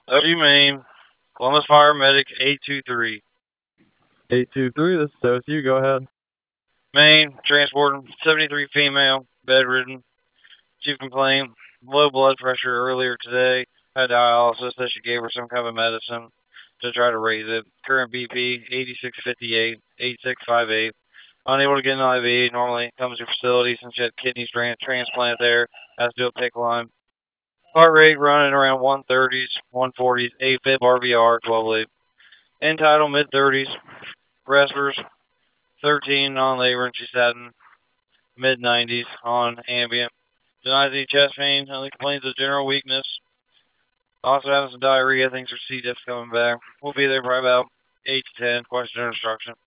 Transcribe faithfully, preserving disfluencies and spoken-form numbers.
O U Maine, Columbus Fire Medic eight two three. eight two three, this is O S U, go ahead. Maine, transporting seventy-three female, bedridden. Chief complaint, low blood pressure earlier today. Had dialysis that she gave her some kind of medicine to try to raise it. Current B P eighty-six fifty-eight, eighty-six fifty-eight. Unable to get an I V. Normally comes to facility since she had kidney transplant there. Has to do a pick line. Heart rate running around one thirties, one forties, AFib, R V R, twelve lead. Entitled mid thirties. Respers thirteen non-labor and she's in mid nineties on ambient. Denies any chest pain, only complains of general weakness. Also having some diarrhea, thinks her C. diff coming back. We'll be there probably about eight to ten. Question or instruction.